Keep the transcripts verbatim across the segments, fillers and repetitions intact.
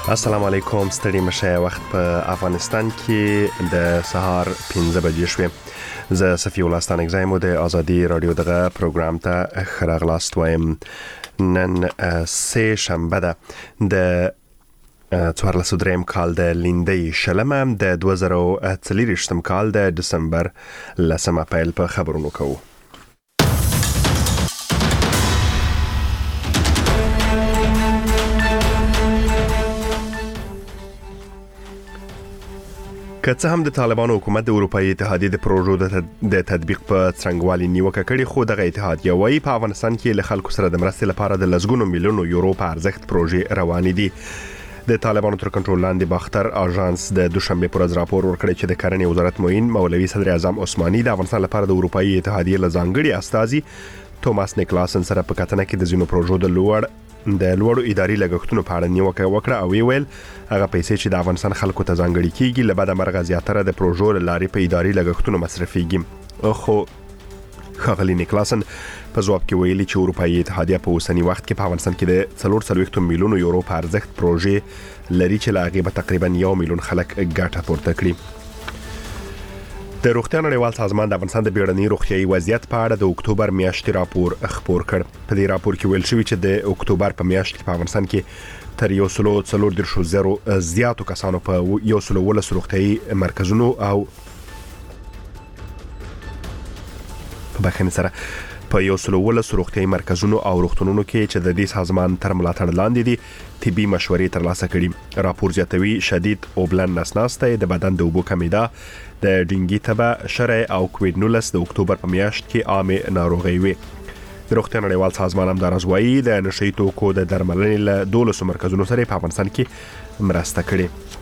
السلام علیکم. ستړي مشه. وخت په افغانستان کې د سهار پنځه بجې شوې. زه صفی الله ستانک زایم د ازادي رادیو دغه پروګرام ته خراغلاست وایم. نن سه شنبه ده د څوارلس دریم کال د لیندۍ شلمه د دوه زره او څلوېښتم کال د دسمبر لسمه پیل په خبرونو کوو. که څه هم د طالبانو حکومت د اروپایي اتحادیې د پروژو د تطبیق په څرنګوالي نیوکه کړې، خو دغه اتحادیه وايي په افغانستان کې له خلکو سره د مرستې لپاره د لسګونو میلیونو یورو په ارزښت پروژې روانې دي. د طالبانو تر کنټرول لاندې باختر اژانس د دوشنبه پر ورځ راپور ورکړی چې د کرنې وزارت معین مولوي صدر اعظم عثماني د افغانستان لپاره د اروپایي اتحادیې له ځانګړي استازي توماس نیکلاسن سره په کتنه کې د ځینو پروژو د لوړ د لوړو اداري لګښتونو په اړه نیوکه وکړه او ویل هغه پیسې چې د افغانستان خلکو ته ځانګړي کیږي له بده مرغه زیاتره د پروژو لارې په اداري لګښتونو مصرفيږي. خو ښاغلي نیکلاسن په ځواب کې ویلي چې اروپایي اتحادیه په اوسنی وخت کې په افغانستان کې د څلور څلوېښت میلیونو یورو په ارزښت پروژې لري چې له هغې به تقریبا یو میلیون خلک ګټه پورته کړي. د روغتیا نړیوال سازمان د افغانستان د بیړني روغتیايي وضعیت په اړه د اکتوبر میاشتې راپور خپور کړ. په دې راپور کې ویل شوی چې د اکتوبر په میاشت کې په افغانستان کې تر یو سلو څلور دېرش زرو زیاتو کسانو په یو سلو ولس روغتیايي مرکزونو او په بخښنې سره په یو سلو ولس روغتیايي مرکزونو او روغتونونو کې چې د دې سازمان تر ملاتړ لاندې دي طبي مشورې ترلاسه کړي. راپور زیاتوي شدید اوبلن نسناسته د بدن د اوبو کمیدا د ډینګي تبه شرع او کووید نولس د اکتوبر په میاشت کې عامه ناروغي وي. د روغتیا نړیوال سازمان هم د رضوایی د نشئی توکو د درملنې له دولسو مرکزونو سره په افغانستان کې مرسته کړې.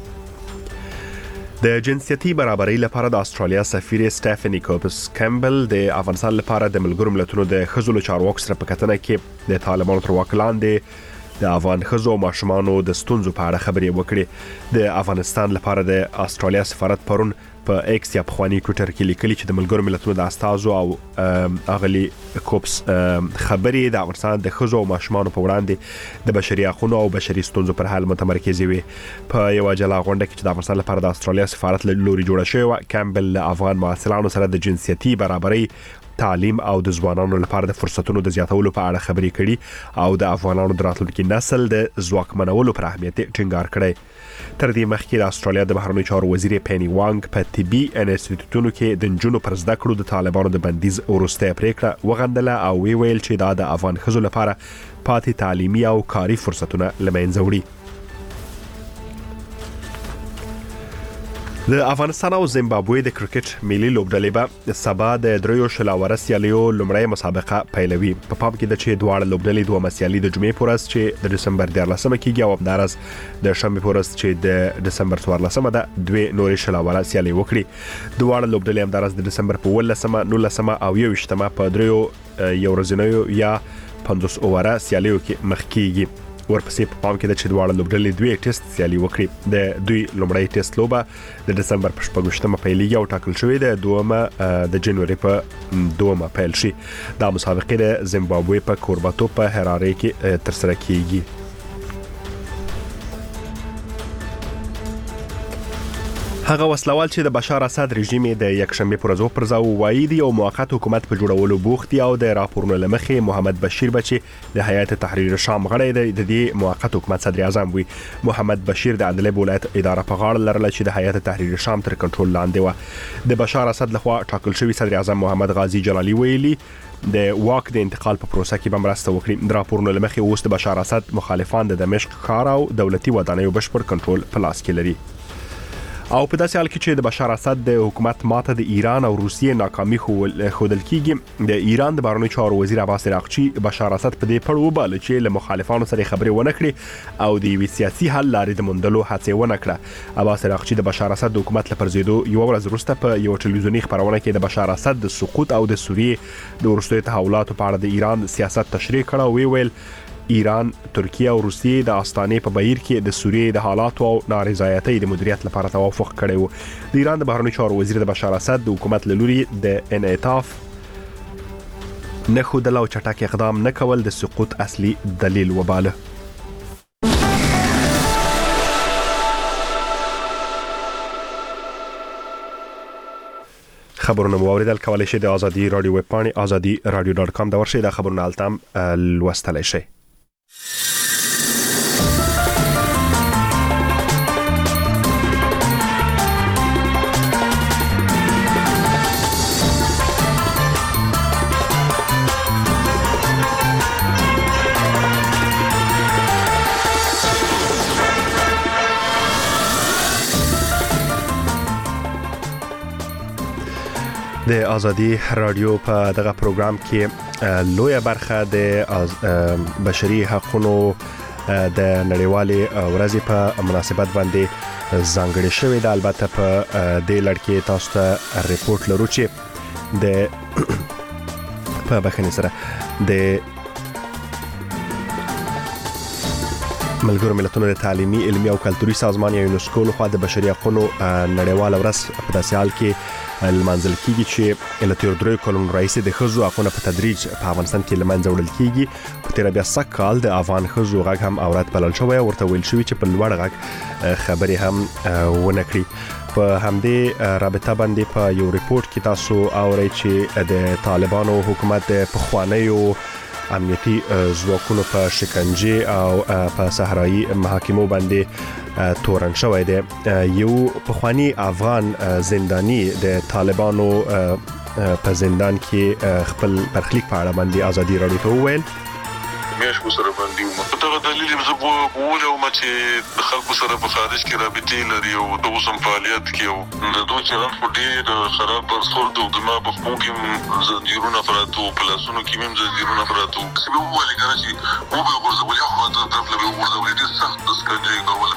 د جنسیتي برابرۍ لپاره د استرالیا سفیر سټیفنی کوپس کیمبل د افغانستان لپاره د ملګرو ملتونو د ښځو له چارواکو سره په کتنه کې د طالبانو تر واک لاندې د افغان ښځو او ماشومانو د ستونزو په اړه خبرې وکړې. د افغانستان لپاره د استرالیا سفارت پرون په ایکس یا پخوانی ټویټر کې لیکلي چې د ملګرو ملتونو د استازو او اغلی کوپس خبرې د افغانستان د ښځو او ماشومانو په وړاندې د بشري حقوقو او بشري ستونزو پر حل متمرکز وي. په یو جلا غونډه کې چې د افغانستان لپاره د استرالیا سفارت له لوري جوړه شوې، کیمبل له افغان محصلانو سره د جنسیتي برابرۍ، تعلیم او د ځوانانو لپاره د فرصتونو د زیاتولو په اړه خبرې کړي او د افغانانو د راتلونکي نسل د ځواکمنولو پر اهمیت ټینګار کړی. تر دې مخکې د استرالیا د بهرنیو چارو وزیر پینی وانګ په طبي انسټیټیوټونو کې د نجونو پر زده کړو د طالبانو د بندیز وروسته پریکړه وغندله او وی ویل چې دا د افغان ښځو لپاره پاتې تعلیمي او کاري فرصتونه له منځه وړي. د افغانستان او زیمبابوې د کرکټ ملي لوبډلې به سبا د دریو شلاوره سیالیو لومړی مسابقه پیلوي. په پام کې د چې دواړه لوبډلې دوه مسیالي د جمعې پر ورځ چې د دسمبر دیارلسمه کېږي او همدارس د شنبې پر ورځ چې د دسمبر څوارلسمه ده دوه نورې شلاوره سیالي وکړي. دواړه لوبډلې همدارس د دسمبر په ولسمه، نولسمه او یوویشتمه په دریو یو ورځنیو یا پنځوس اووره سیالیو کې مخ کېږي. ورپسې په پام کې د چې دواړه لوبډلې دوه ټیسټ سیالي وکړي. د دوی لومړی ټیسټ لوبه د دسمبر په شپږمه پیلېږي او ټاکل شوې ده دومه د جنوري په دومه پیل شي. دا مسابقه د زیمبابوې په کورباتو په هراره کې ترسره کیږي. هغه وسلوال چې د بشار اسد رژیم د یکشنبه پر ورځ پرځاو وایي دی او موقت حکومت په جوړولو بوخت دی او د راپورونو لمخې محمد بشیر بچي د هیئت تحریر شام غړی دی. د دې موقت حکومت صدر اعظم وي. محمد بشیر د عدلیې ولایت اداره په غاړه لرله چې د هیئت تحریر شام تر کنټرول لاندې و. د بشار اسد لخوا ټاکل شوی صدر اعظم محمد غازی جلالی ویلي د واک د انتقال په پروسه کې به مرسته وکړي. د راپورونو لمخې اوس د بشار اسد مخالفان د دمشق ښار او دولتي ودانیو بشپړ کنټرول په لاس کې لري. او په داسې حال کې چې د بشار اسد د حکومت ماته د ایران او روسیې ناکامي ښودل کیږي، د ایران د بهرنیو چارو وزیر عباس عراقچي بشار اسد په دې پړ وباله چې له مخالفانو سره خبرې ونه کړي او د یوې سیاسي حل لارې د موندلو هڅې ونه کړه. عباس عراقچي د بشار اسد د حکومت له پرځېدو یو ورځ وروسته په یو ټلویزیوني خبرونه کې د بشار اسد د سقوط او د سوریې د وروستیو تحولاتو په اړه د ایران سیاست تشریح کړه او وی ویل ایران، ترکیه او روسیې د استانې په بهیر کې د سوریې د حالاتو او نارضایتۍ د مدیریت لپاره توافق کړی و. د ایران د بهرنیو چارو وزیر د بشار اسد د حکومت له لوري د انعطاف نه ښودل او چټک اقدام نه کول د سقوط اصلي دلیل وباله. خبرونه مو اوریدل کولای شئ د ازادي رادیو ویب پاڼې ازادي رادیو ډاټ کام د ورشي د خبرونه التم لوستلای شئ. د ازادي رادیو په دغه پروګرام کې لویه برخه د بشري حقوقو د نړیوالې ورځې په مناسبت باندې ځانګړې شوې ده. البته په دې لړ کې تاسو ته ریپورت لرو چې د په بخښنې سره د ملګرو ملتونو د تعلیمي علمي او کلتوري سازمان یا یونسکو لخوا د بشري حقوقو نړیواله ورځ په داسې حال کې المنځل کیږي چې له تیر درې کلونو راهیسې د ښځو حقونه په تدریج په افغانستان کې له منځه وړل کیږي. په تیر بیا سږ کال د افغان ښځو غږ هم اورات بلل شوی او ورته ویل شوی چې په لوړ غږ خبرې هم ونه کړي. په همدې رابطه باندې په یو ریپورت کې تاسو اورئ چې د طالبانو حکومت د پخوانیو امنیتي ځواکونو په شکنجه او په صحرایي محاکمو باندې تورن شوی دی. یو پخوانی افغان زندانی د طالبانو په زندان کې خپل برخلیک په اړه باندې ازادي رادیو ته وویل میاش کو سره باندې ومه په دغه دلیل زه بوله ومه چې د خلکو سره په خارج کې رابطې لري او د اوسم فعالیت کې او د دوی چلند خو ډېر خراب برخورد او د ما په خپل کې زنجیرونه پراتو په لاسونو کې هم زنجیرونه پراتو چې به وویل کنه چې مو به ورزول یو خو د طرف له ورزول ډېر سخت دسکنجه کوله.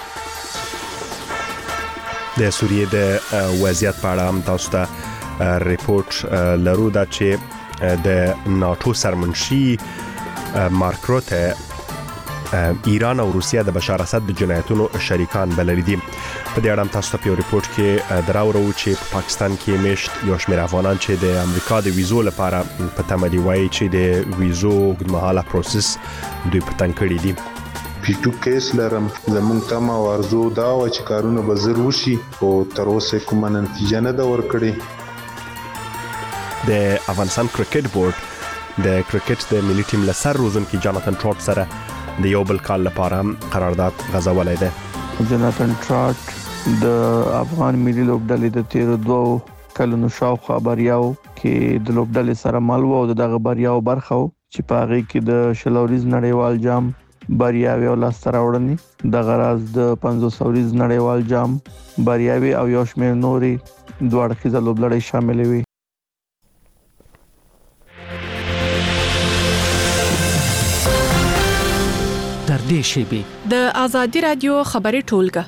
د سوریې د وضعیت په اړه هم تاسو ته ریپورت لرو دا چې د ناتو سرمنشي مارک روته ایران او روسیه د بشار اسد د جنایتونو شریکان بلل دي. په دې اړه هم تاسو ته په ریپورت کې دراورو چې په پاکستان کې مشت یو شمېر افغانان چې د امریکا د ویزو لپاره په تمه دي وایي چې د ویزو اوږدمهاله پروسس دوی په تنګ کړی دي. پیټو کیس لرم زمونږ تمه او ارزو دا و چې کارونه به زر وشي او تر اوسه کومه نتیجه نه ده ورکړې. د افغانستان کرکټ بورډ د کرکټ د ملي ټیم له سر روزونکي جاناتن ټراټ سره د یو بل کال لپاره قرارداد غځولی دی. جاناتن ټراټ د افغان ملي لوبډلې د تیرو دوو کلونو شاوخوا بریاو کې د لوبډلې سره مل و او دغه بریاو برخه و چې په هغې کې د شلوریز نړیوال جام بریاوي او لاسته راوړنې د غراز د پنځوس اوریز نړیوال جام بریاوي او یو شمېر نوري دوه اړخیزه لوبډلې شاملې وي. تر دې شیبې د ازادي رادیو خبري ټولګه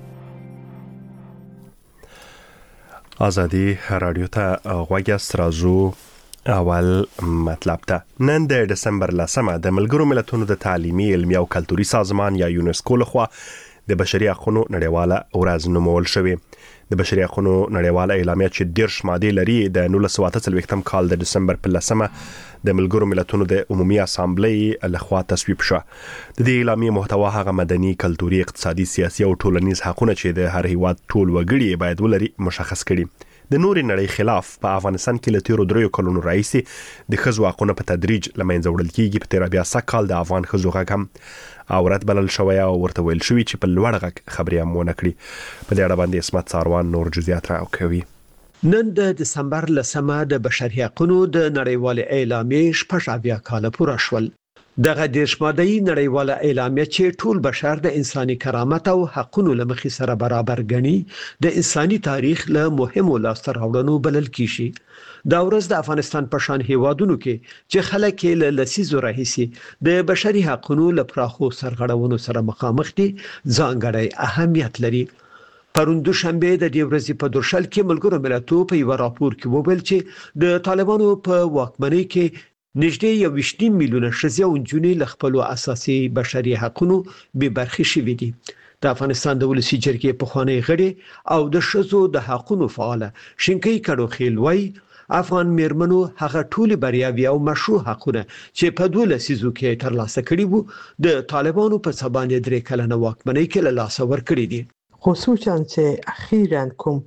ازادي رادیو ته غوږی راځو. اول مطلب ته نن د دسمبر لسمه د ملګرو ملتونو د تعلیمي علمي او کلتوري سازمان یا یونسکو لخوا د بشري حقوقو نړیواله ورځ نومول شوې. د بشري حقوقو نړیواله اعلامیه چې دیرش ماده لري د نولس سوه اته څلوېښتم کال د دسمبر په لسمه د ملګرو ملتونو د عمومي اسامبلې لخوا تصویب شوه. د دې اعلامیې محتوا هغه مدني، کلتوري، اقتصادي، سیاسي او ټولنیز حقوقونه چې د هر هیواد ټول وګړي باید ولري مشخص کړي. د نوري نړۍ خلاف په افغانستان کې له تیرو دریو کلونو راهیسې د ښځو حقونه په تدریج له منځه وړل کیږي. په تیر بیا سږ کال د افغان ښځو غږ هم اورت بلل شوی او ورته ویل شوی چې په لوړ غږ خبرې هم ونه کړي. په دې اړه باندې اسمت ساروان نور جزئیات راکوي. نن د دسمبر لسمه د بشري حقوقو د نړیوال اعلامیې شپږ اویا کاله پوره شول. دغه دیرش ماده‌ای نړیواله اعلامیه چې ټول بشر د انساني کرامت او حقوقو لمخې سره برابر ګڼي د انساني تاریخ له مهمو لاسته راوړنو بلل کیږي. دا ورځ د افغانستان په شان هیوادونو کې چې خلک له لسیزو راهیسې د بشري حقوقو لپاره خو سرغړونو سره مخامخ دي ځانګړی اهمیت لري. پرون دوشنبه د دې ورځې په درشل کې ملګرو ملتونو په یو راپور کې وویل چې د طالبانو په واکمنۍ کې نږدې یو ویشت میلیونه ښځې او نجونې له خپلو اساسي بشري حقوقو بې برخې شوي دي. د افغانستان د ولسي جرګې پخوانی غړي او د ښځو د حقوقو فعاله شینکۍ کډوخیل وایي افغان میرمنو هغه ټول بریاوي او مشروع حقونه چې په دوه لسیزو کې ترلاسه کړي وو د طالبانو په سبا درې کلنه واکمنۍ کې له لاسه ورکړي دي. خصوصا چې اخیراً کوم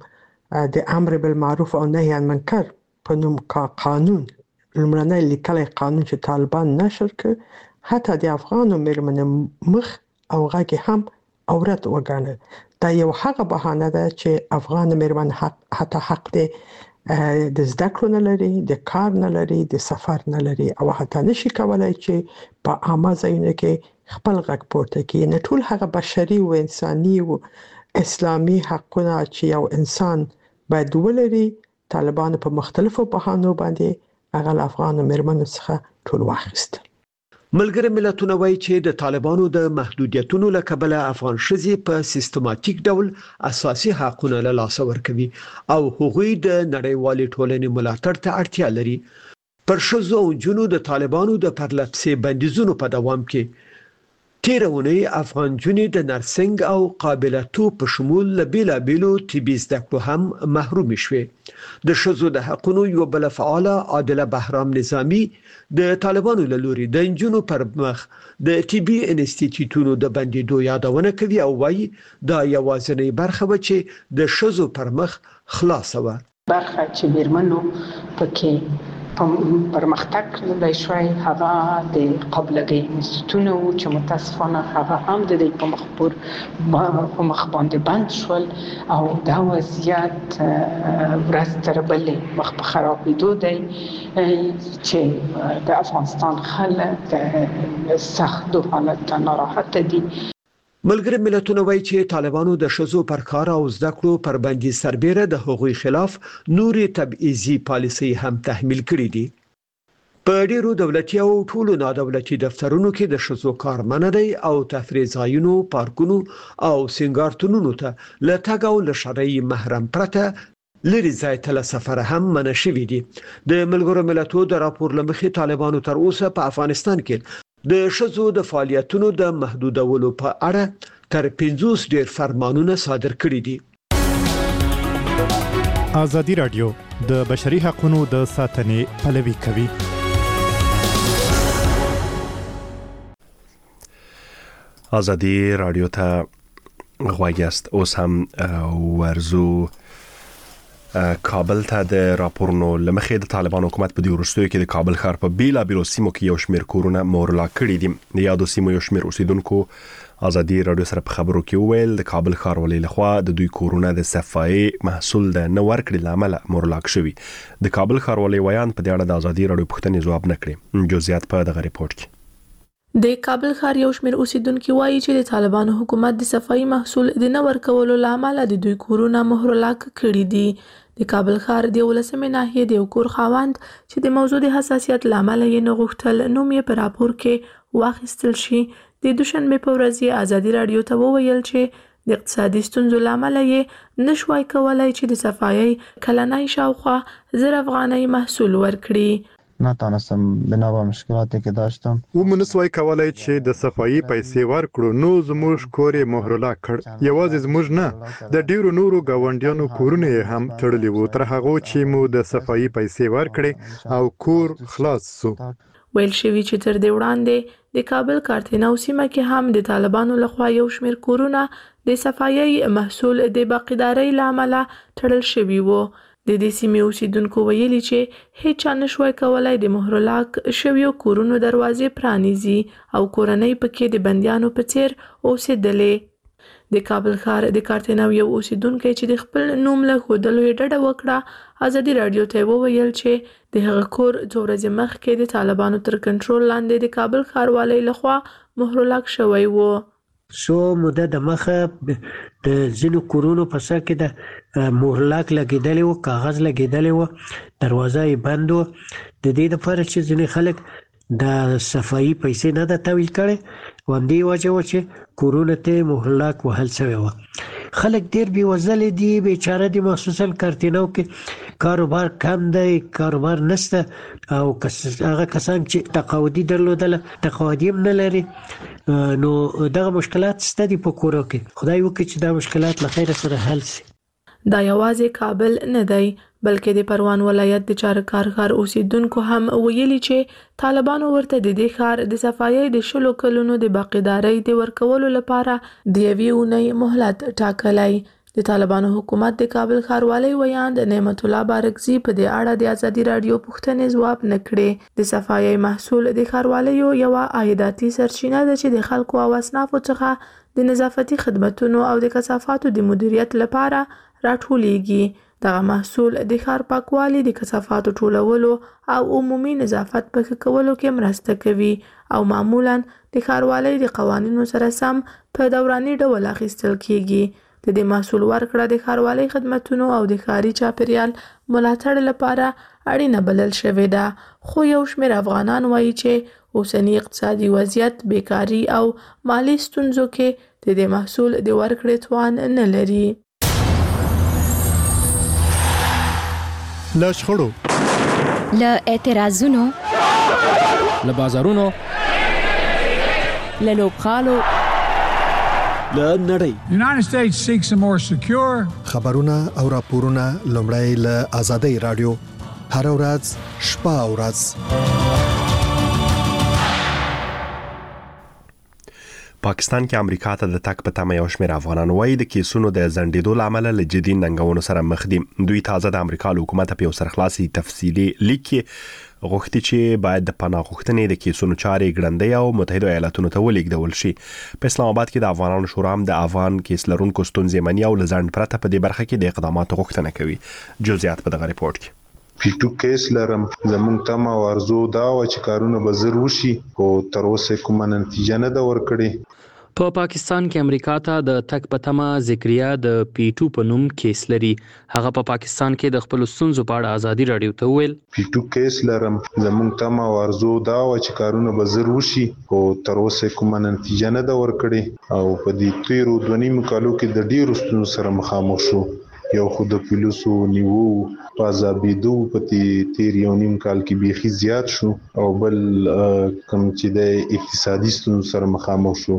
د امر بالمعروف او نهي عن منکر په نوم قانون لمړنی لیکلی قانون چې طالبان نشر کړ حتی د افغانو میرمنو مخ او غږ هم عورت وګڼل. دا یو هغه بهانه ده چې افغان میرمن حق حتی حق دی د زده کړو نه لري، د کار نه لري، د سفر نه لري او حتی نشي کولای چې په عامه ځایونو کې خپل غږ پورته کړي. نه ټول هغه بشري او انساني او اسلامي حقونه چې یو انسان باید ولري طالبانو په مختلفو بهانو باندې هغه له افغانو میرمنو څخه ټول واخیستل. ملګری ملتونه وایي چې د طالبانو د محدودیتونو له کبله افغان ښځې په سیستماتیک ډول اساسي حقوق له لاسه ورکوي او هغوی د نړیوالې ټولنې ملاتړ ته اړتیا لري. پر ښځو او نجونو د طالبانو د پرلپسې بندیزونو په دوام کې تیر اونۍ افغان جنې د نرسنګ او قابلیتو په شمول له بیلابیلو طبي زده کړو هم محروم شوې. د ښځو د حقوقو یو بل فعال عادله بهرام نظامی د طالبانو له لوري د انجونو پر مخ د طبي انسټیټیوټونو د بندیدو یادونه کوي او وایي دا یوازینی برخه و چې د ښځو پر مخ خلاصه و. برخه چې میرمنو پکې پرمختګ کړی شوی هغه د قابلیت انسټیټیوټونو چې متاسفانه هغه هم د دې په مخ پر په مخ باندې بند شول او دا وضعیت ورځ تر بلې مخ په خرابېدو دی چې د افغانستان خلک د سختو حالت ناراحت دي. ملګری ملتونه وایي چې طالبانو د ښځو پر کار او زده کړو پر بندیز سربېره د هغوی خلاف نورې تبعیضي پالیسۍ هم تحمیل کړې دي. په ډیرو دولتي او ټولو نادولتي دفترونو کې د ښځو کار منع دی او تفریح ځایونو، پارکونو او سینګارتونونو ته له تګ او له شرعي محرم پرته لري ځای ته له سفر هم منع شوي دي. د ملګرو ملتونو د راپور له مخې طالبانو تر اوسه په افغانستان کې د ښځو د فعالیتونو د محدودولو په اړه تر پنځوس ډیر فرمانونه صادر کړي دي. ازادي رادیو د بشري حقوقو د ساتنې پلوي کوي. ازادي رادیو ته غوږ یاست. اوس هم ورزو کابل ته د راپورونو لمخې د طالبان حکومت په دې وروستیو کې د کابل ښار په بیلا بیلو سیمو کې یو شمېر کورونه مورلا کړي دي. د یادو سیمو یو شمېر اوسیدونکو ازادي رادیو سره په خبرو کې وویل د کابل ښاروالۍ لخوا د دوی کورونه د صفایي محصول د نه ورکړې لامل مورلا شوي. د کابل ښاروالۍ ویان په دې اړه د ازادي رادیو پوښتنې ځواب نه کړي. جزئیات په دغه ریپورت کې. د کابل ښار یو شمېر اوسیدونکو وایي چې د طالبانو حکومت د صفایي محصول د نه ورکولو لامل د دوی کورونه مهرلا کړي دي. د کابل ښار د ولسمې ناحیې د یو کور خاوند چې د موضوع د حساسیت لامل یې نه غوښتل نوم یې په راپور کې واخیستل شي، د دوشنبه په ورځ یې ازادي رادیو ته وویل چې د اقتصادي ستونزو لامل یې نشوای کولای چې د صفایي کلنۍ شاوخوا زر افغانۍ محصول ورکړي. نتونستم بنابر مشکلاتی که داشتم و منسوای کولای چې د صفایي پیسې ورکړو نو زموږ کور یې مهرلا کړ. یوازې زموږ نه د ډیرو نورو گاونډیانو کورونه یې هم تړلي وو تر هغه چې مو د صفایي پیسې ورکړې او کور خلاص سو. ویل شوی چې تر دې وړاندې د کابل کارتینو سیمه کې هم د طالبانو لخوا یو شمېر کورونه د صفایي محصول د باقیدارۍ لامل تړل شوي وو. د دې سیمې اوسیدونکو ویلي چې هیڅ نشوای کولای د مهرلاک شویو کورونو دروازې پرانیزي او کورنۍ پکې د بندیانو په څیر اوسېدلې. د کابل ښار د کارتینو یو اوسیدونکو چې د خپل نوم له ښودلو یې ډډه وکړه ازادي رادیو ته وویل چې د هغه کور څو ورځې مخکې د طالبانو تر کنټرول لاندې د کابل ښاروالۍ لخوا مهرلاک شوی و. سو موده د مخه د ځینو کورونو په سر کې د مهرلاک لګیدلی و، کاغذ لګیدلی و، دروازه یې بند و. د دې لپاره چې ځینې خلک د صفایي پیسې نه د تحویل کړي و همدې وجه و چې کورونه ته مهرلاک وهل شوی و. خلک ډیر بېوزله دي، بیچاره دي، مخصوصا کارتینو کې کاروبار کم دی، کاروبار نشته او هغه کسان چې تقاعدي درلودله تقاعدي هم نه لري نو دغه مشکلات شته دي په کورو کې. خدای وکړي چې دا مشکلات له خیره سره حل شي. دا یوازې کابل نه دی بلکې د پروان ولایت د چارکار ښار اوسیدونکو هم ویلي چې طالبانو ورته د دې ښار د صفایي د شلو کلونو د باقیدارۍ د ورکولو لپاره د یوې اونۍ مهلت ټاکلی د طالبانو حکومت د کابل ښاروالۍ ویاند نعمت الله بارکزي په دې اړه د ازادي رادیو پوښتنې ځواب نه کړې. د صفایي محصول د ښاروالۍ یو عایداتي سرچینه ده چې د خلکو او اصنافو څخه د نظافتي خدماتو او د کثافاتو د مدیریت لپاره راټولیږي. دغه محصول د ښار پاکوالي، د کثافاتو ټولولو او عمومي نظافت په ښه کولو کې مرسته کوي او معمولاً د ښاروالۍ د قوانینو سره سم په دوراني ډول اخیستل کیږي. د دې محصول ورکړه د ښاروالۍ خدماتو او د ښاري چاپیریال ملاتړ لپاره اړینه بلل شوې ده. خو یو شمېر افغانان وایي چې اوسنی اقتصادي وضعیت، بیکاري او مالي ستونزو کې د دې محصول د ورکړې توان نه لري. له شخړو، له اعتراضونو، له بازارونو، له لوبغالو، له نړۍ United States seeks a more secure خبرونه او راپورونه لومړی له آزادۍ رادیو هر ورځ شپه او ورځ. پاکستان کې امریکا ته د تک په تمه یو شمېر افغانان وایي د کیسونو د ځنډېدو لامل له جدي ننګونو سره مخ دي. دوی تازه د امریکا له حکومت په یو سرخلاصي تفصیلي لیک کې غوښتي چې باید د پناه غوښتنې د کیسونو چارې ګړندۍ او متحده ایالاتونو ته ولېږدول شي. په اسلام آباد کې د افغانانو شورا هم د افغان کیس لرونکو ستونزې مني او له ځنډ پرته په دې برخه کې د اقداماتو غوښتنه کوي. جزئیات په دغه ریپورت کې. پیټو کیس لرم زمونږ تمه او ارزو دا و چې کارونه به زر وشي او تر اوسه کومه نتیجه نه ده ورکړې. په پاکستان کې امریکا ته د تک په تمه ذکریا د پیټو په نوم کیس لري. هغه په پاکستان کې د خپل ستونزو په اړه ازادي رادیو ته ویل پیټو کیس لرم زمونږ تمه او ارزو دا و چې کارونه به زر وشي او تر اوسه کومه نتیجه نه ده ورکړې او په دې تیرو دوه نیم کالو کې د ډیرو ستونزو سره مخامخ شو. یو خو د پولیسو نیو پازابیدو په تیر یو نیم کال کې بیخي زیات شو او بل کوم چې د اقتصادي ستونزو سره مخامخ شو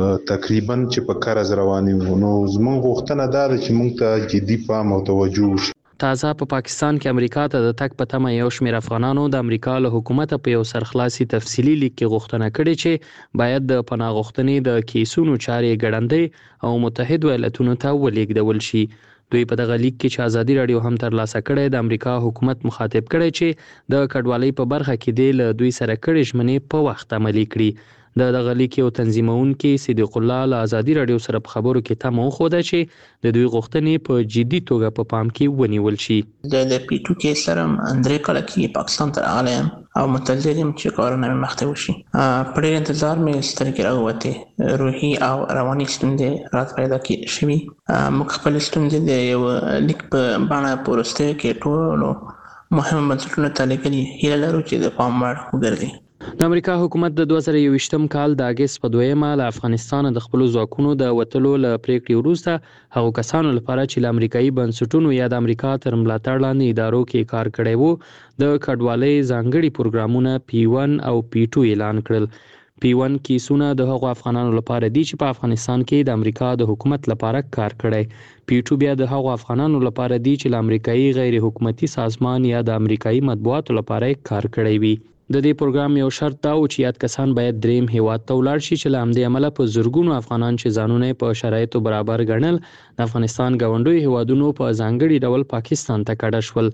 تقریبا چې په قرض رواني وو. نو زموږ غوښتنه دا ده چې موږ ته جدي پام او توجه وشي. تازه په پاکستان کې امریکا ته د تک په تمه یو شمېر افغانانو د امریکا له حکومت په یو سرخلاصي تفصیلي لیک کې غوښتنه کړې چې باید د پناه غوښتنې د کیسونو چارې ګړندۍ او متحده ایالاتونو ته ولېږدول شي. دوی په دغه لیک کې چې ازادي رادیو هم ترلاسه کړې د امریکا حکومت مخاطب کړي چې د کډوالۍ په برخه کې د له دوی سره کړي ژمنې په وخت عملي کړي. د دغه لیک یو تنظیمونکي صدیق الله له ازادي رادیو سره په خبرو کې تمه وښوده چې د دوی غوښتنې په جدي توګه په پام کې ونیول شي. د پیټو کې سره درې کال کې پاکستان ته راغلم او متنظر یم چې کارونه مې مخته وشي. په ډېر انتظار مې سترګې راووتې، روحي او رواني ستونزې راته پیدا شوي. موږ خپل ستونزې د یو لیک په بڼه په وروستیو کې ټولو مهمو بنسټونو ته لیکلي. هیله لرو چې د پام وړ وګرځي. د امریکا حکومت د دوه زره یوویشتم کال د اګست په دویمه له افغانستان د خپل ځواکونو د وتلو له پریکړې وروسته هغو کسانو لپاره چې له امریکایي بنسټونو یا د امریکا تر ملاتړ لاندې ادارو کې کار کړی وو د کډوالۍ ځانګړي پروګرامونه پی ون او پی ټو اعلان کړل. پی ون کیسونه د هغو افغانانو لپاره دي چې په افغانستان کې د امریکا د حکومت لپاره کار کړی. پی ټو بیا د هغو افغانانو لپاره دي چې له امریکایي غیر حکومتي سازمان یا د امریکایي مطبوعاتو لپاره کار کړی وي. د دې پروګرام یو شرط دا و چې یاد کسان باید دریم هیواد ته ولاړ شي چې له همدې امله په زرګونو افغانان چې ځانونه په شرایطو برابر ګڼل د افغانستان ګاونډیو هیوادونو په ځانګړي ډول پاکستان ته کډه شول.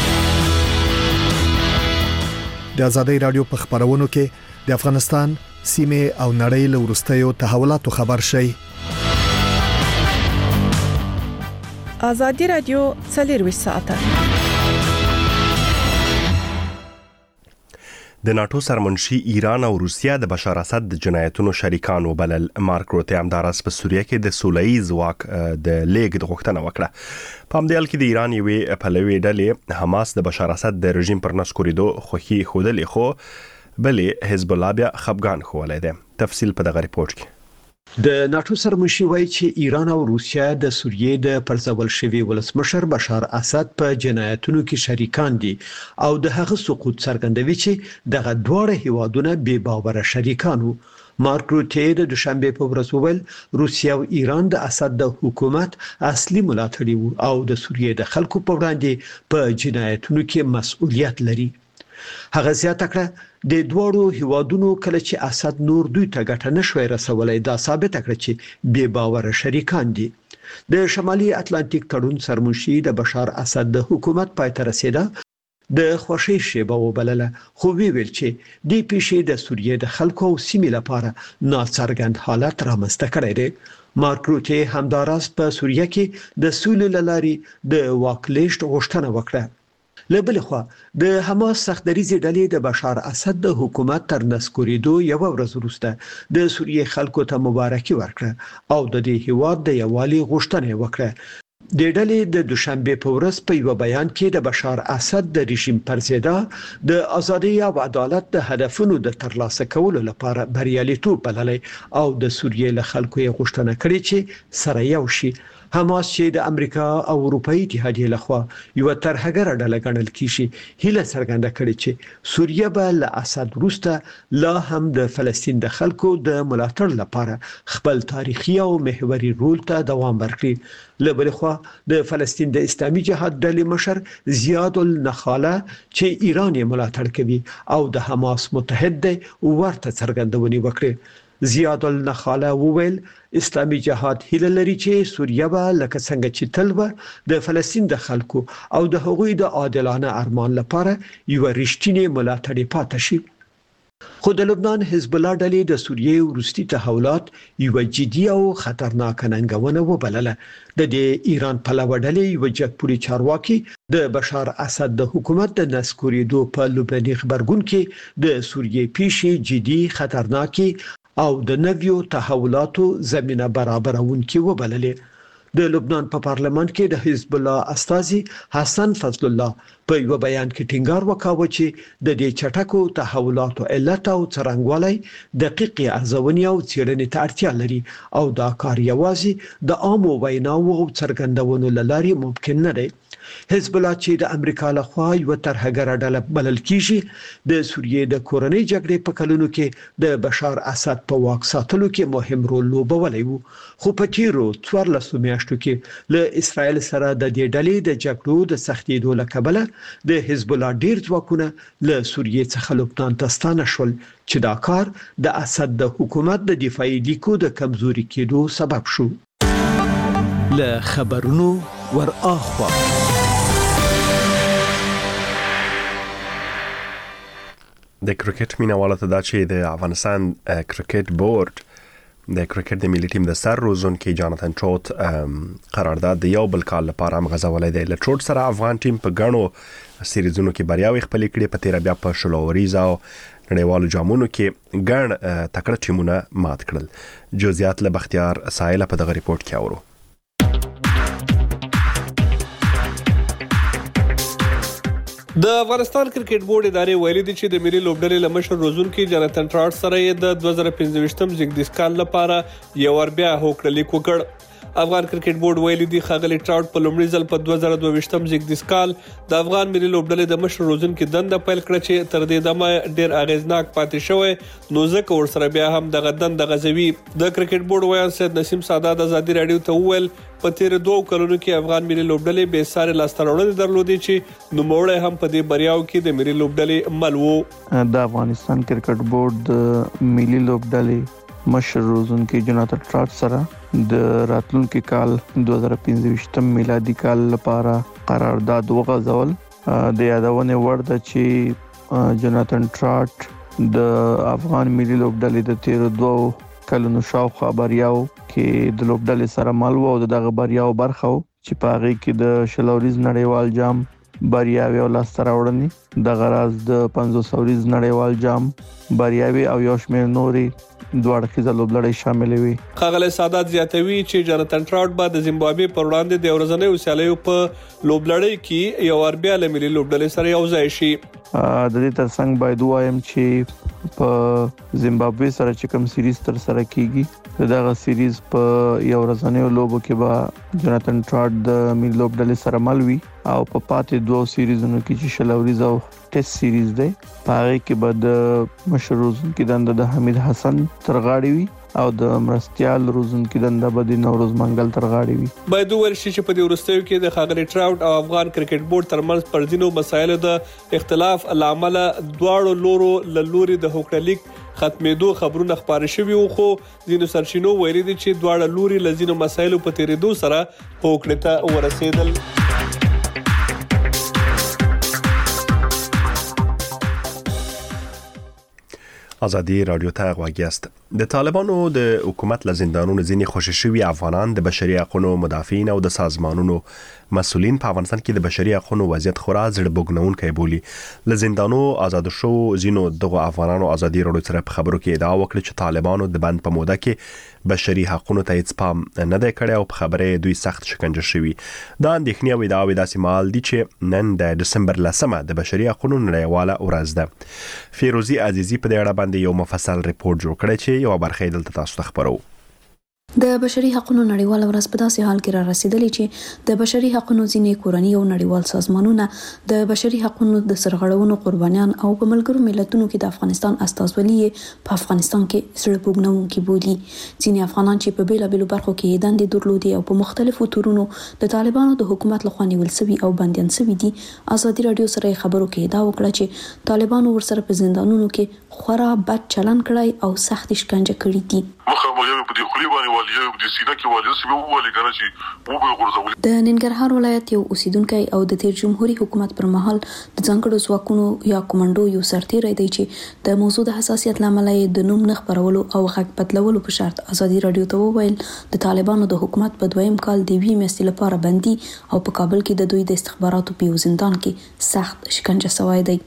د آزادۍ رادیو په خبرونو کې د افغانستان سیمه او نړۍ له وروستیو تحولاتو خبر شي. آزادۍ رادیو څلور ساعته د ناتو سرمنشي ایران او روسیا د بشار اسد د جنایتونو شریکان وبلل. مارک روته همدارس په سوریه کې د سوله‌ییز ځواک د لیږد غوښتنه وکړه. په همدې حال کې د ایران یوې پلوي ډلې حماس د بشار اسد د رژیم پر نسکوریدو خوښي ښودلې، خو بلې حزب الله بیا خفګان ښوولی دی. تفصیل په دغه ریپورت کې. د ناتو سرمنشي وایي چې ایران او روسیا د سوریې د پرځول شوی ولسمشر بشار اسد په جنایتونو کې شریکان دي او د هغه سقوط څرګندوي چې دغه دواړه هیوادونه بې باوره شریکان وو. مارک روته د دوشنبه په ورځ وویل روسیا او ایران د اسد د حکومت اصلي ملاتړي وو او د سوریې د خلکو په وړاندې په جنایتونو کې مسؤلیت لري. هغه زیاته کړه د دوړو هیوادونو کله چې اسد نور دوی ته ګټه نشوي رسولای دا ثابت کړ چې بې باور شریکان دي. د شمالي اتلانتیک تړون سرمنشي د بشار اسد د حکومت پای ته رسیده د خوشي شیبه وبلله خو وی ویل چې دی پیښې د سوریې د خلکو او سیمې لپاره ناڅرګند حالت رامنځته کړی دی مارک روټي همداراز په سوریه کې د سولې لاري د واکلیشت غوښتنه وکړه لبل خو د حماس سختدریزي ډلې د بشار اسد د حکومت تر نسکوریدو یو ورځ وروسته د سوریې خلکو ته مبارکي ورکړه او د دې هیواد د یووالي غوښتنه وکړه د ډلې د دوشنبه په ورځ په یو بیان کې د بشار اسد د رژیم پر ضد د ازادي او عدالت د هدفونو د ترلاسه کولو لپاره بریالیتوب بللی او د سوریې له خلکو یې غوښتنه کړې چې سره یو شي حماس چې د امریکا او اروپאי اتحادیه لخوا یو ترهګر ډله ګڼل کیږي هله څرګنده کړې چې سوریه به له اسد وروسته لا هم د فلسطین د خلکو د ملاتړ لپاره خپل تاریخي او محوري رول ته دوام ورکړي لبل خو د فلسطین د اسلامي جهاد ډلې مشر زیاد النخاله چې ایران یې ملاتړ کوي او د حماس متحد دی ورته څرګندونې وکړي زیاد النخاله وویل اسلامي جهاد هیله لري چې سوریه به لکه څنګه چې تل و د فلسطین د خلکو او د هغوی د عادلانه ارمان لپاره یو رښتینی ملاتړ پاتې شي خو د لبنان حزب الله ډلې د سوریې وروستي تحولات یو جدي او خطرناک ننګونه وبلله د دې ایران په لور ډلې یو جګپوري چارواکي د بشار اسد د حکومت د نسکوریدو په لبناني خبرګون کې د سوریې پیښې جدي خطرناکي او د نویو تحولاتو زمينه برابرونکي وبللې د لبنان په پارلمان کې د حزب الله استازي حسن فضل الله په یو بیان کې ټینګار وکاوه چې د دې چټکو تحولاتو علت او څرنګوالي دقیق ارزونې او څېړنې ته اړتیا لري او دا کار یوازې د عامو ویناو او څرګندونو لاري ممکن نه دی حزب الله چې د امریکا لخوا یو ترهګر ډله بلل کیږي د سوریې د کورنۍ جګړې په کلونو کې د بشار اسد په واک ساتلو کې مهم رول لوبولی وو خو په تیرو څوارلسو میاشتو کې له اسرائیل سره د دې ډلې د جګړو د سختېدو له کبله د حزب الله ډیر ځواکونه له سوریې څخه لبنان ته ستانه شول چې دا کار د اسد د حکومت د دفاعي لیکو د کمزوري کېدو سبب شو له خبرونو ور اخوا د کرکټ مینوالو ته دا چې د افغانستان کرکټ بورډ د کرکټ د ملي ټیم د سر روزون کې جاناتن ټروت قرارداد د یو بل کال لپاره هم غځولای دی له ټروت سره افغان ټیم په غنو سیریزونو کې بریاوي خپل کړي په تیر بیا په شلوریز او نړیوالو جامونو کې ګڼ تکړه ټیمونه مات کړل جزئیات له بختیار سایل په دغه ریپورت کې اورو د افغانستان کرکټ بورډ ادارې ویلي دي چې د ملي لوبډلې لمشر روزونکي جاناتن ټراټ سره د دوه زره پنځه زیږدیز کال لپاره یو ور بیا هوکړه لیک وکړ افغان کرکټ بورډ ویلي دي خاغلی ټراټ په لومړي ځل په دوه زره دوه زیږدیز کال د افغان ملي لوبډلې د مشر روزونکي دنده پیل کړه چې تر دې دمه ډیر اغیزناک پاتې شوی نو ځکه ورسره بیا هم دغه دنده غزوي د کرکټ بورډ ویان سید نسیم سادات ازادي رادیو ته وویل په تیر دوه کلونو کې افغان ملي لوبډلې به ساري لاستهراوړنې درلودې چې نوموړی هم په دې بریاو کې د ملي لوبډلې مل وو د افغانستان کرکټ بورډ د ملي لوبډلې مشر روزونکي جاناتن ټراټ سره د راتلونکي کال دوه زره پنځه میلادي کال لپاره قرارداد وغځول د یادونه وړ ده چې جاناتن ټراټ د افغان ملي لوبډلې د تیر دوه کلونو شاوخوا بریاو کې د لوبډلې سره مل وو او دغه بریاو برخه چې په هغه کې د شلوریز نړیوال جام بریاوي او لاستهراوړنې د غراز د پنځوس اوریز نړیوال جام بریاوي او یو شمېر نوري دوه اړخیزه لوبلړۍ شامل وي خاغلی سادات زیاتوي چې جاناتن ټراټ به د زیمبابوې پر وړاندې د ورځنۍ وسیلې په لوبلړۍ کې یو ور بیا له ملي لوبډلې سره یو ځای شي د دې ترڅنګ باید وایم چې په زیمبابوې سره چې کوم سیریز تر سره کیږي دغه سیریز په یو ورځنۍ لوبو کې به جاناتن ټراټ د ملي لوبډلې سره مل وي او په پاتې دوه سیریزونو کې چې شلوریز او ټیسټ سیریز دی هغه کې به د مشر روزونکي دنده د حمید حسن تر غاړې وي او د مرستيال روزونکي دنده به د نوروز منګل تر غاړې وي باید ورشي چې په دې ورستیو کې د خاغلی ټراوټ او افغان کرکټ بورډ ترمنځ پر ځینو مسایلو د اختلاف لامل دواړو لورو له لوري د هوکړه لیک ختمېدو خبرونه خبري شوي وو، خو ځینو سرچینو ویلي دي چې دواړه لوري له ځینو مسایلو په تیریدو سره هوکړې ته ورسېدل. ازادي رادیو ته غواګیاست. د طالبانو د حکومت له زندانونو ځینې خوشي شوي افغانان د بشري حقوقو مدافعین او د سازمانونو مسؤلین په افغانستان کې د بشري حقوقو وضعیت خورا زړه بوګنونکی بولي. له زندانو آزاد شو ځینو دغه افغانانو ازادي رادیو سره په خبرو کې ادعا وکړه چې طالبانو د بند په موده کې بشري حقوقو ته هیڅ پام نه دی کړی او په خبره دوی سخت شکنجه شوي. دا اندېښنې او ادعاوې داسې مهال دي چې نن د دسمبر لسمه د بشري حقوقو نړیواله ورځ ده. فیروزي عزیزي په دې اړه باندې یو مفصل ریپورت جوړ کړی چې یو برخه دلته تاسو ته خبرو. د بشري حقوقو نړیواله ورځ په داسې حال کې را رسیدلې چې د بشري حقوقو ځینې کورنۍ او نړیوال سازمانونه د بشري حقوقو د سرغړونو قربانیان او په ملګرو ملتونو کې د افغانستان استازولي په افغانستان کې زړه بوګنونکي بولي. ځینې افغانان چې په بیلابېلو برخو کې دندې درلودي او په مختلفو تورونو د طالبانو د حکومت لخوا نیول شوي او بندیان شوي دي، ازادي رادیو سره خبرو کې ادعا وکړه چې طالبانو ورسره په زندانونو کې خورا بد چلن کړی او سخت شکنجه کړي دي. د ننګرهار ولایت یو اوسیدونکو او د تیر جمهوریت حکومت پر مهال د ځنګړو ځواکونو یا کمانډو یو سرتیری دی چې د موضوع د حساسیت لامل د نوم نه خبرولو او غږ بدلولو په شرط ازادي رادیو ته وویل د طالبانو د حکومت په دویم کال د وی میاشتې لپاره بندي او په کابل کې د دوی د استخباراتو په زندان کې سخت شکنجه شوی دی.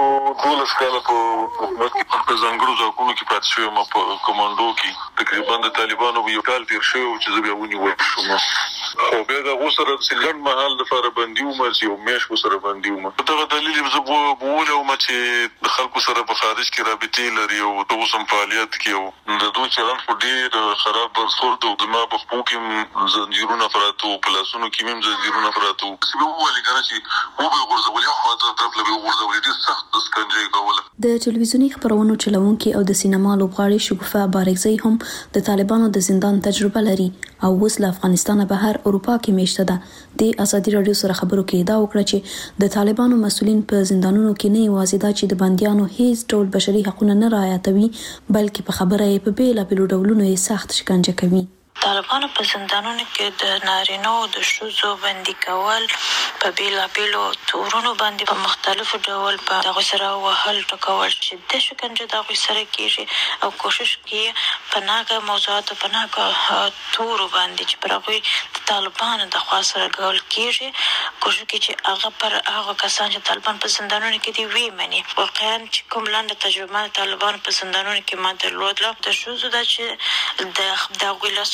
دولس کاله په حکومت کې په ځنګړو ځواکونو کې پاتې شوم، په کمانډو کې تقریبا د طالبانو یو کال تیر شوی چې زه بیا ونیول شوم. خو بیا د غوسره سلګن محل د فار بندي او مې یو مېش وسره بندي او په دغه دلیل زه بوله او چې د خلکو سره په خارج کې رابطې لري او د اوسم فعالیت کې او د دوی چلن خو ډېر خراب برخورد او د ما په خپل کې زنجیرونه فراتو پلاسونو کې مم زنجیرونه فراتو چې وولې کنه چې و به ورزولې خو ته طرف له ورزولې ډېر سخت سکنجه کوله. د ټلویزیوني خبرونو چلوونکي او د سینما لوبغاړي شګوفه بارکزی هم د طالبانو د زندان تجربه لري او اوس له افغانستان بهر اروپا کې میشته ده. د ازادي رادیو سره خبرو کې ادعا وکړه چې د طالبانو مسؤلین په زندانونو کې نه یوازې دا چې د بنديانو هیڅ ډول بشري حقوق نه رعایتوي، بلکې په خبره یې په بیلابېلو ډولونو یې سخت شکنجه کوي. طالبانو په زندانونو کې د نارینو د ښځو بندي کول په بیلابېلو تورونو باندې په مختلفو ډول په دغه سره وهل ټکول چې د شکنجه دغه سره کېږي او کوشش کوي په ناګه موضوعاتو په ناګه تورو باندې چې پر هغوی د طالبانو د خوا سره ګول کېږي، کوشش کوي چې هغه پر هغه کسان چې طالبان په زندانونو کې دي ویمني. واقعا چې کوم لاندې تجربه د طالبانو په زندانونو کې ما درلودله د ښځو دا چې د هغوی لاس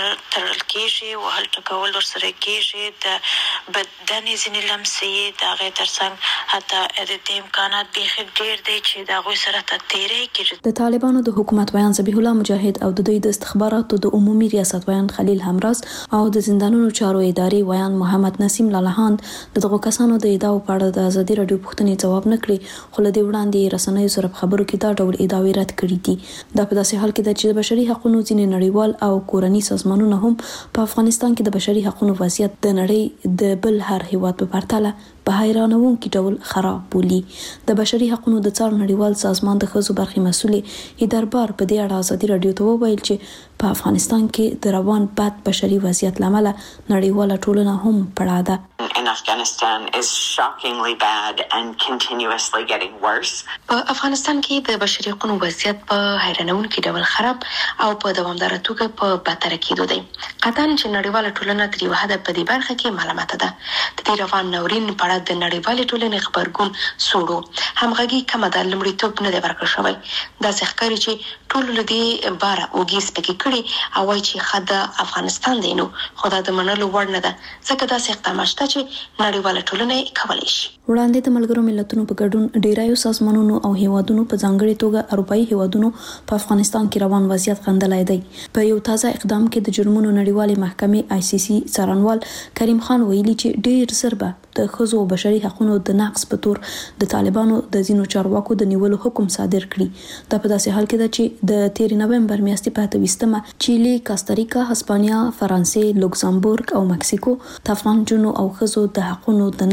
ترل کېږي، وهل ټکول ورسره کېږي، د بدن ځینې لمسې د هغې ترڅنګ حتی د دې امکانات بیخي ډېر دی چې د هغوی سره تیری کېږي. د طالبانو د حکومت ویان ذبیح الله مجاهد او د دوی د استخباراتو د عمومي ریاست ویان خلیل همراز او د زندانونو چارو ادارې ویان محمد نسیم لالهاند دغه کسانو د ادعاو په اړه د ازادي رادیو پوښتنې ځواب نه کړي، خو له دې وړاندې رسنیو سره په خبرو کې دا ډول ادعاوې رد کړي دي. دا په داسې حال کې ده چې د بشري حقوقو ځینې نړیوال او کورنۍ سازمانونه هم په افغانستان کې د بشري حقوقو وضعیت د نړۍ د بل هر هیواد په پرتله په حیرانوونکي ډول خراب بولي. د بشري حقوقو د څار نړیوال سازمان د ښځو برخې مسولې هیدربار په دې اړه ازادي رادیو ته وویل چې په افغانستان کې د روان بد بشري وضعیت لامل نړیواله ټولنه هم پړه ده. In Afghanistan is shockingly bad and continuously getting worse. په افغانستان کې د بشري حقوقو وضعیت په حیرانوونکي ډول خراب او په دوامداره توګه په بدتر کېدو دی. قطعاً چې نړیواله ټولنه تر یو حده په دې برخه کې ملامته ده. د دې روان ناورین په اړه د نړیوالې ټولنې خبرګون سوړو همغږي کمه ده، لومړیتوب نه دی ورکړل شوی. داسې ښکاري چې ټول له دې باره اوږې سپکې کړي او وایي چې ښه د افغانستان دی، نو خو دا د منلو وړ نه ده، ځکه داسې اقدامات شته چې نړیواله ټولنه کولی شي. وړاندې د ملګرو ملتونو په ګډون ډیرایو سازمانونو او هیوادونو په ځانګړي توګه اروپایي هیوادونو په افغانستان کې روان وضعیت غندلای دی. په یو تازه اقدام کې د جرمونو نړیوالې محکمې آی سی سی څارنوال کریم خان ویلي چې ډیر زر به د ښځو او بشري حقوقو د نقض په تور د طالبانو د ځینو چارواکو د نیولو حکم صادر کړي. دا په داسې حال کې ده چې د تیر نومبر میاشتې په اته ویشتمه چیلي، کاستاریکا، هسپانیا، فرانسې، لوکزامبورګ او مکسیکو د افغان جنو او ښځو د حقوقو د